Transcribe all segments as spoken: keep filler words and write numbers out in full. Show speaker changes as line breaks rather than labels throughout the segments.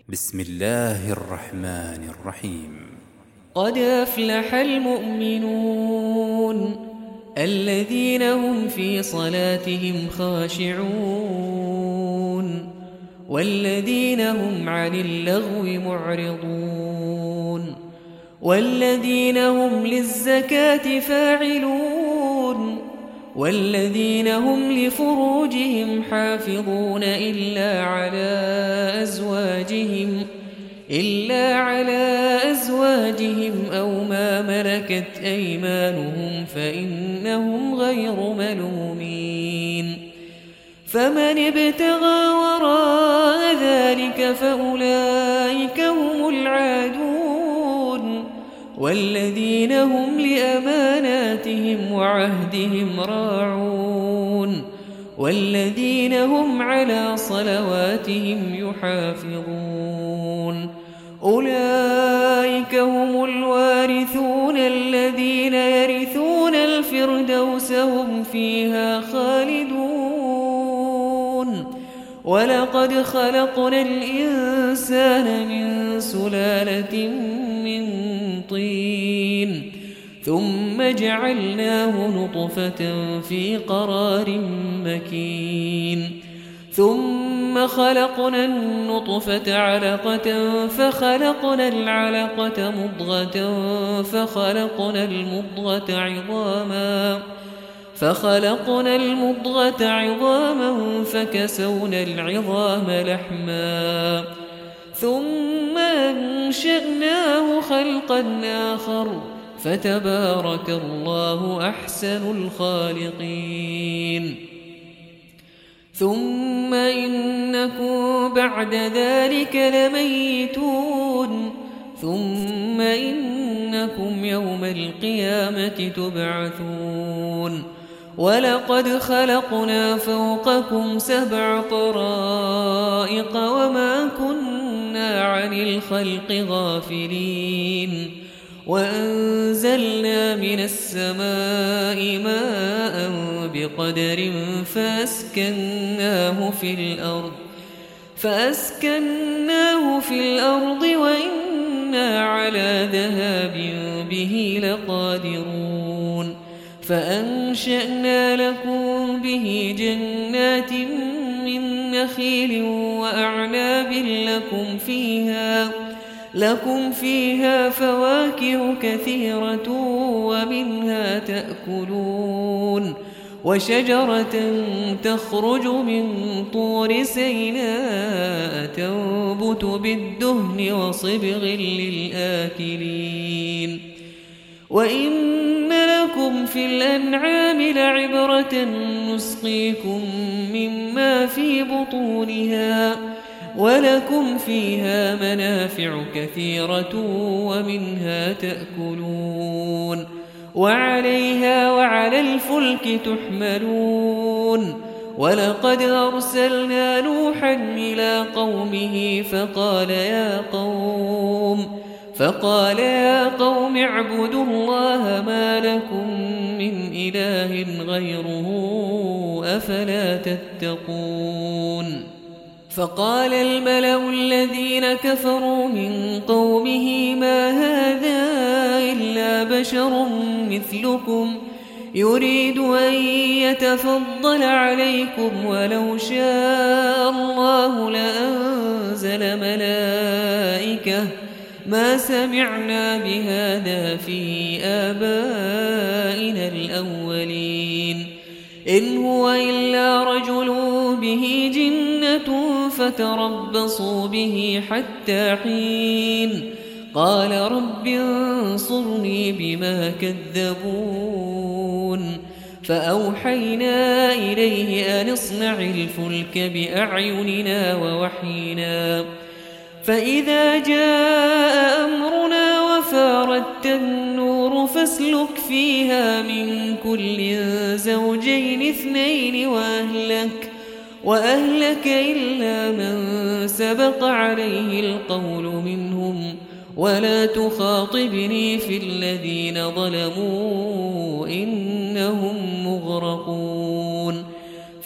بسم الله الرحمن الرحيم.
قد أفلح المؤمنون الذين هم في صلاتهم خاشعون والذين هم عن اللغو معرضون والذين هم للزكاة فاعلون والذين هم لفروجهم حافظون إلا على أزواجهم إلا على أزواجهم أو ما ملكت أيمانهم فإنهم غير ملومين فمن ابتغى وراء ذلك فأولئك هم العادون والذين هم لأماناتهم وعهدهم راعون والذين هم على صلواتهم يحافظون أولئك هم الوارثون الذين يرثون الفردوس هم فيها خالدون ولقد خلقنا الإنسان من سلالة من طين ثم جعلناه نطفة في قرار مكين ثم خلقنا النطفة علقة فخلقنا العلقة مضغة فخلقنا المضغة عظاما فخلقنا المضغة عظاما فكسونا العظام لحما ثم أنشأناه خلقا آخر فتبارك الله أحسن الخالقين ثم إنكم بعد ذلك لميتون ثم إنكم يوم القيامة تبعثون ولقد خلقنا فوقكم سبع طرائق وما كنا عن الخلق غافلين وأنزلنا من السماء ماء بقدر فأسكناه في الأرض فأسكناه في الأرض وإنا على ذهاب به لقادرون فأنشأنا لكم به جنات من نخيل وأعناب لكم فيها لكم فيها فواكه كثيرة ومنها تأكلون وشجرة تخرج من طور سيناء تنبت بالدهن وصبغ للآكلين وإن لكم في الأنعام لعبرة نسقيكم مما في بطونها ولكم فيها منافع كثيرة ومنها تأكلون وعليها وعلى الفلك تحملون ولقد أرسلنا نوحا إلى قومه فقال يا قوم فقال يا قوم اعبدوا الله ما لكم من إله غيره أفلا تتقون فقال الملأ الذين كفروا من قومه ما هذا إلا بشر مثلكم يريد أن يتفضل عليكم ولو شاء الله لأنزل ملائكة ما سمعنا بهذا في آبائنا الأولين إن هو إلا رجل به جنة فتربصوا به حتى حين قال رب انصرني بما كذبون فأوحينا إليه أن اصنع الفلك بأعيننا ووحينا فإذا جاء أمرنا وفاردت النور فاسلك فيها من كل زوجين اثنين وأهلك وأهلك إلا من سبق عليه القول منهم ولا تخاطبني في الذين ظلموا إنهم مغرقون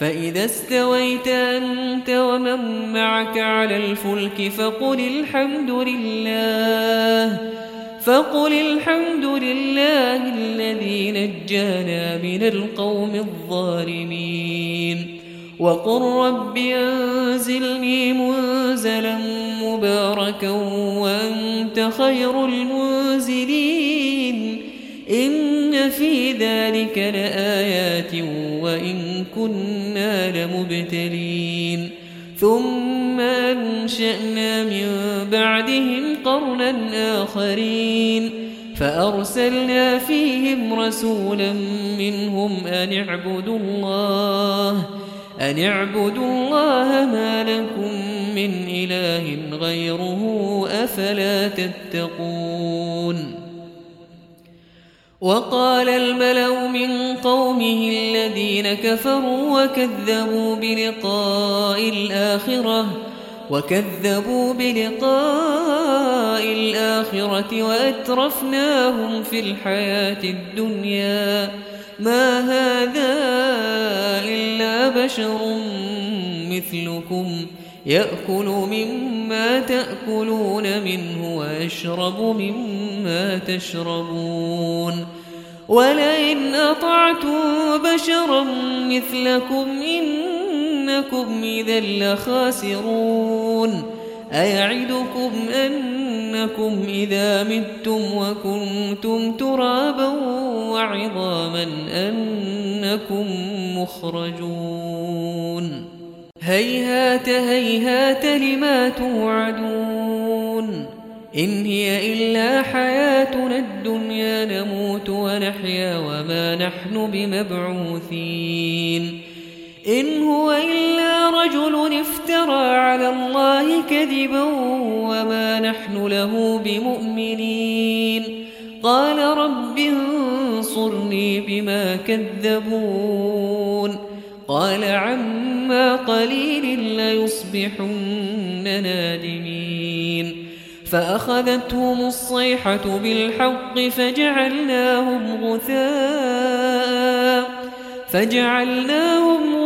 فإذا استويت أنت ومن معك على الفلك فقل الحمد لله فقل الحمد لله الذي نجانا من القوم الظالمين وقل رب أنزلني منزلا مباركا وأنت خير المنزلين إن في ذلك لآيات وإن كنا لمبتلين ثم أنشأنا من بعدهم قرنا آخرين فأرسلنا فيهم رسولا منهم أن اعبدوا الله أن اعبدوا الله ما لكم من إله غيره أفلا تتقون وقال الملأ من قومه الذين كفروا وكذبوا بلقاء الآخرة وكذبوا بلقاء الآخرة وأترفناهم في الحياة الدنيا ما هذا إلا بشر مثلكم يأكل مما تأكلون منه ويشرب مما تشربون ولئن أطعتم بشرا مثلكم إنكم إذا لخاسرون أيعدكم أنكم إذا متم وكنتم ترابا وعظاما أنكم مخرجون هيهات هيهات لما توعدون إن هي إلا حياتنا الدنيا نموت ونحيا وما نحن بمبعوثين إن هو إلا رجل افترى على الله كذبا وما نحن له بمؤمنين قال رب انصرني بما كذبون قال عما قليل ليصبحن نادمين فأخذتهم الصيحة بالحق فجعلناهم غثاء فجعلناهم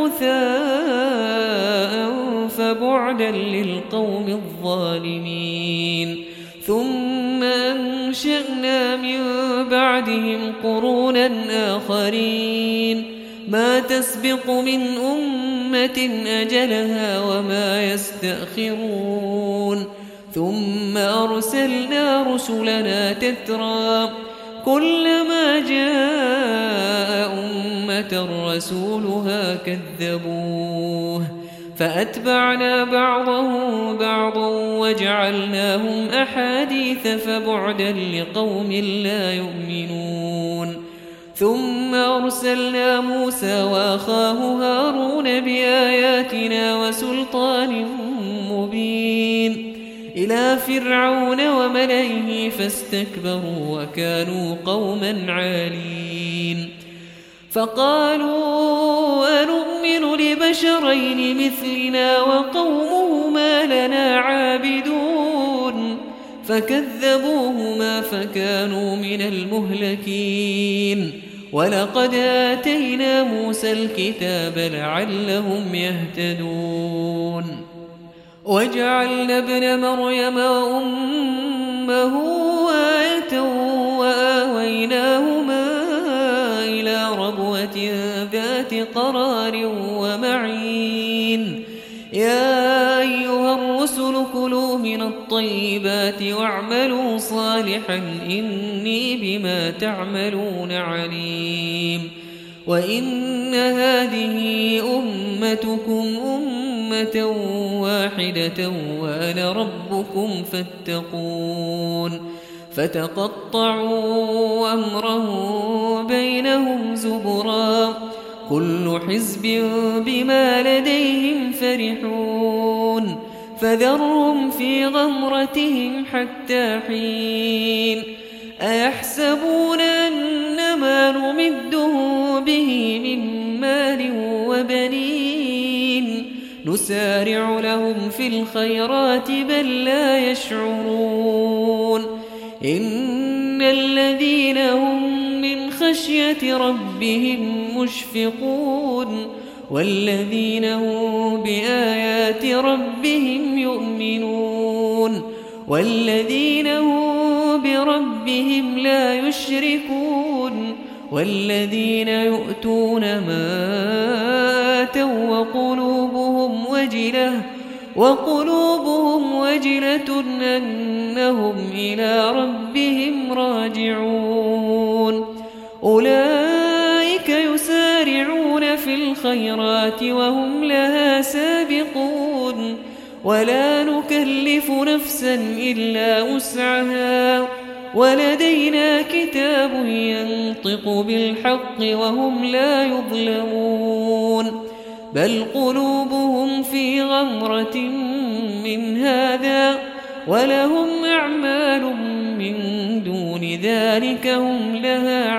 غثاء فبعدا للقوم الظالمين ثم أنشأنا من بعدهم قرونا آخرين ما تسبق من أمة أجلها وما يستأخرون ثم أرسلنا رسلنا تترى كلما جاء أمة رسولها كذبوه فأتبعنا بعضهم بعضا وجعلناهم أحاديث فبعدا لقوم لا يؤمنون ثم أرسلنا موسى وأخاه هارون بآياتنا وسلطان مبين إلى فرعون وملئه فاستكبروا وكانوا قوما عالين فقالوا أنؤمن لبشرين مثلنا وقومهما لنا عابدون فكذبوهما فكانوا من المهلكين ولقد آتينا موسى الكتاب لعلهم يهتدون وجعلنا ابن مريم وأمه آية وآويناهما إلى ربوة ذات قرار ومعين يا أيها الرسل كلوا من الطيبات واعملوا صالحا إني بما تعملون عليم وإن هذه أمتكم أمة واحدة وأنا ربكم فاتقون فتقطعوا أمرهم بينهم زبرا كل حزب بما لديهم فرحون فذرهم في غمرتهم حتى حين أيحسبون أنما نمدهم به من مال وبنين نسارع لهم في الخيرات بل لا يشعرون إن الذين هم من خشية ربهم مشفقون والذين هم بآيات ربهم يؤمنون والذين هم بربهم لا يشركون والذين يؤتون ما آتوا وقلوبهم وجلة وقلوبهم وجلة أنهم إلى ربهم راجعون أولئك يسارعون في الخيرات وهم لها سابقون ولا نكلف نفسا إلا وسعها ولدينا كتاب ينطق بالحق وهم لا يظلمون بل قلوبهم في غمرة من هذا ولهم أعمال من دون ذلك هم لها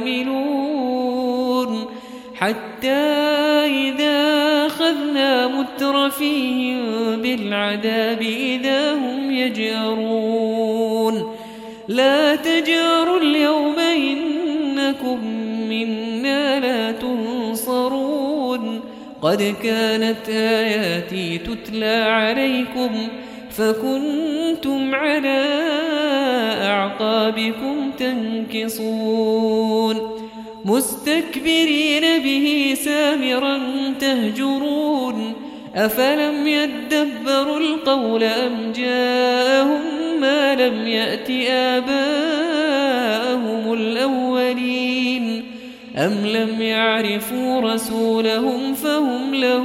عاملون حتى إذا أخذنا مترفيهم بالعذاب إذا هم يجأرون لا تجأروا اليوم إنكم منا لا تنصرون قد كانت آياتي تتلى عليكم فكنتم على أعقابكم تنكصون مستكبرين به سامرا تهجرون أفلم يدبروا القول أم جاءهم ما لم يأت آباءهم الأولين أم لم يعرفوا رسولهم فهم له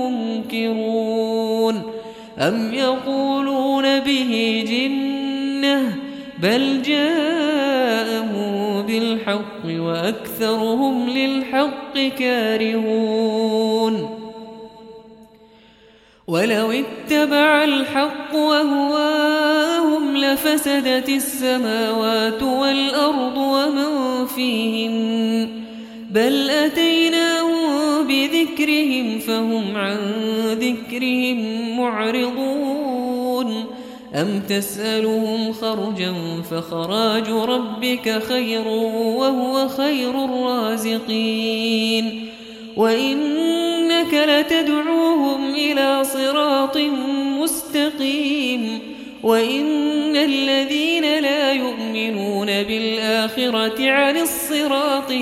منكرون أم يقولون به جنة بل جاءه بالحق وأكثرهم للحق كارهون ولو اتبع الحق وهواهم لفسدت السماوات والأرض ومن فيهن بل أتيناهم بذكرهم فهم عن ذكرهم معرضون أم تسألهم خرجا فخراج ربك خير وهو خير الرازقين وإنك لتدعوهم إلى صراط مستقيم وإن الذين لا يؤمنون بالآخرة عن الصراط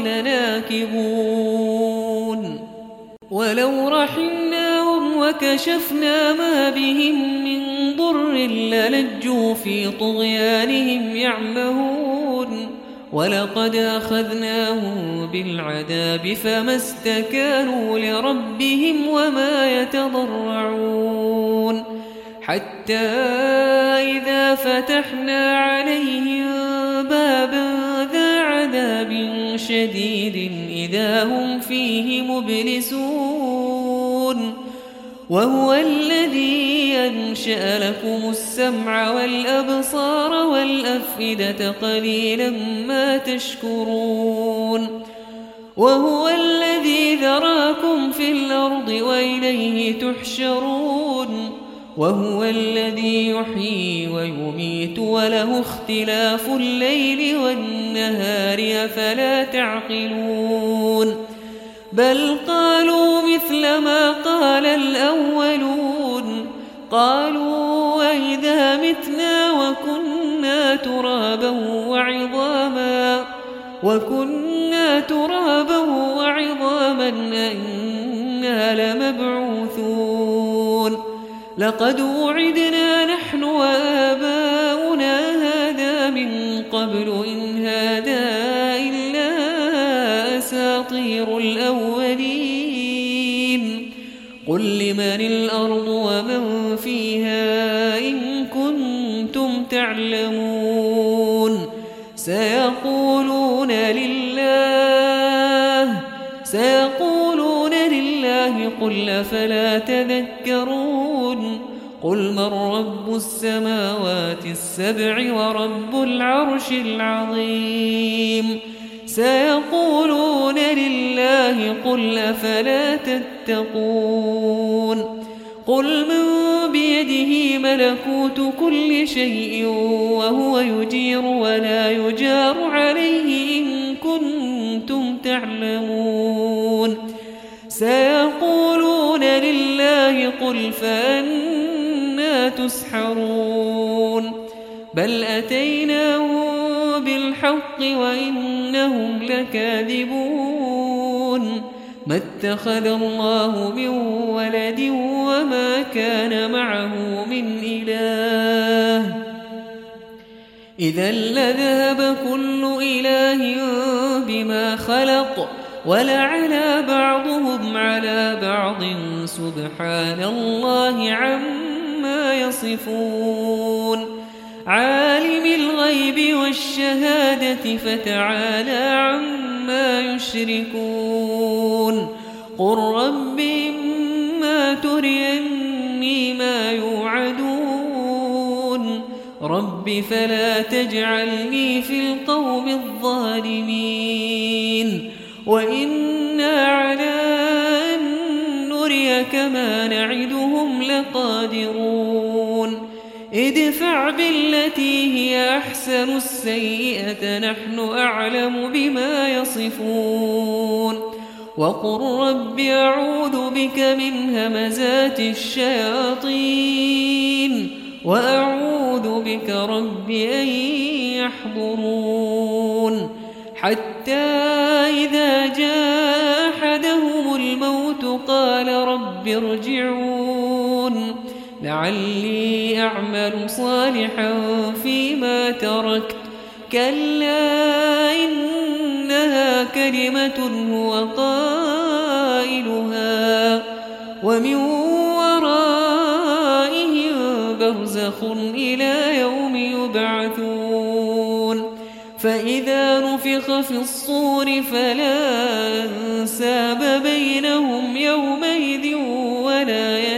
لناكبون ولو رحمناهم وكشفنا ما بهم من ضر للجوا في طغيانهم يعمهون ولقد أخذناهم بالعذاب فما استكانوا لربهم وما يتضرعون حتى إذا فتحنا عليهم بابا ذا عذاب شديد إذا هم فيه مبلسون وهو الذي أنشأ لكم السمع والأبصار والأفئدة قليلا ما تشكرون وهو الذي ذراكم في الأرض وإليه تحشرون وهو الذي يحيي ويميت وله اختلاف الليل والنهار أفلا تعقلون بل قالوا مثل ما قال الأولون قالوا وإذا متنا وكنا ترابا وعظاما وكنا ترابا وعظاما أئنا لمبعوثون لقد وعدنا نحن وآباؤنا هذا من قبل إن هذا إلا أساطير الأولين قل لمن الأرض ومن فيها إن كنتم تعلمون سيقولون لله سيقولون لله قل أفلا تذكرون قل من رب السماوات السبع ورب العرش العظيم سيقولون لله قل أفلا تتقون قل من بيده ملكوت كل شيء وهو يجير ولا يجار عليه إن كنتم تعلمون سيقولون لله قل فأنا تسحرون بل أتيناهم بالحق وإنهم لكاذبون ما اتخذ الله من ولد وما كان معه من إله إذا لذهب كل إله بما خلق ولعلى بعضهم على بعض سبحان الله عما يصفون عالم الغيب والشهادة فتعالى عما يشركون قل رب إما تريني ما يوعدون رب فلا تجعلني في القوم الظالمين وإنا على أن نريك ما نعدهم لقادرون ادفع بالتي هي أحسن السيئة نحن أعلم بما يصفون وقل رب أعوذ بك من همزات الشياطين وأعوذ بك رب أن يحضرون حتى إذا جاء أحدهم الموت قال رب ارجعون لعلي أعمل صالحا فيما تركت كلا إنها كلمة هو قائلها ومن ورائهم برزخ إلى يوم يبعثون فإذا نفخ في الصور فلا أنساب بينهم يومئذ ولا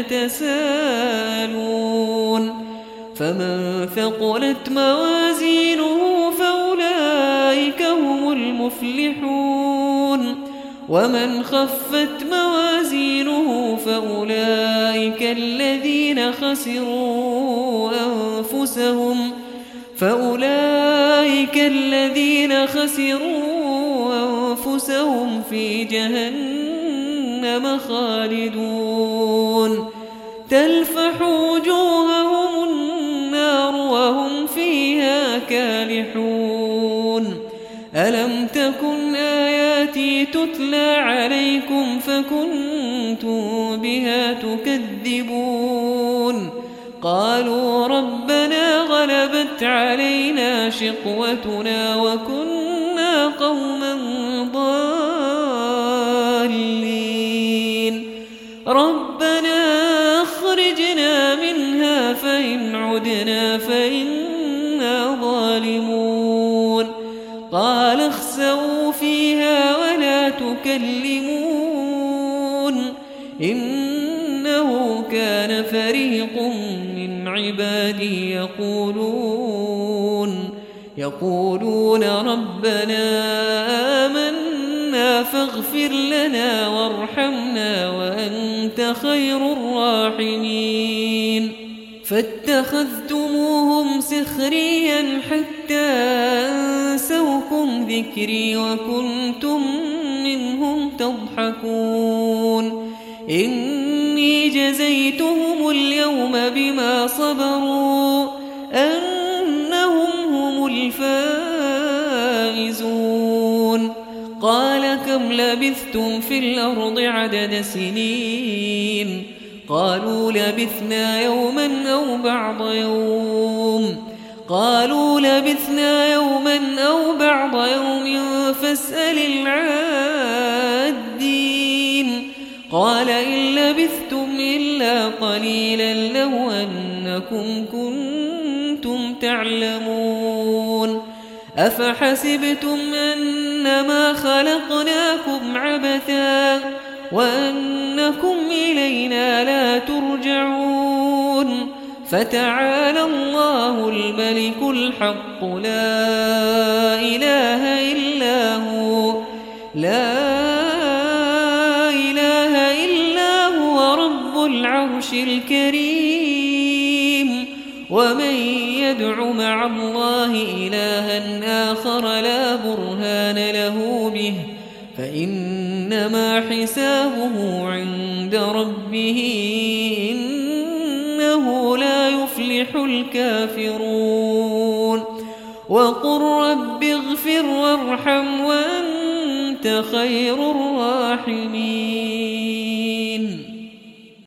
يتساءلون فمن ثقلت موازينه فأولئك هم المفلحون ومن خفت موازينه فأولئك الذين خسروا أنفسهم فأولئك الذين خسروا أنفسهم في جهنم خالدون تلفح وجوههم النار وهم فيها كالحون ألم تكن آياتي تتلى عليكم فكنتم بها تكذبون قالوا ربنا غلبت علينا شقوتنا وكنا قوما ضالين ربنا أخرجنا منها فإن عدنا فإنا ظالمون قال اخسئوا فيها ولا تكلمون إنه كان فريق من عبادي يقولون يقولون ربنا آمنا فاغفر لنا وارحمنا وأنت خير الراحمين فاتخذتموهم سخريا حتى أنسوكم ذكري وكنتم منهم تضحكون إني جزيتهم اليوم بما صبروا أنهم هم الفائزون قال كم لبثتم في الأرض عدد سنين قالوا لبثنا يوما أو بعض يوم قالوا لبثنا يوما أو بعض يوم فاسأل العادين قال إن لبثتم إلا قليلا لو أنكم كنتم تعلمون أفحسبتم أنما خلقناكم عبثا وأنكم إلينا لا ترجعون فتعالى الله الملك الحق لا إله إلا هو لا إله إلا هو رب العرش الكريم ومن يدع مع الله إلها آخر لا برهان له به فإن إنما حسابه عند ربه إنه لا يفلح الكافرون وقل رب اغفر وارحم وأنت خير الراحمين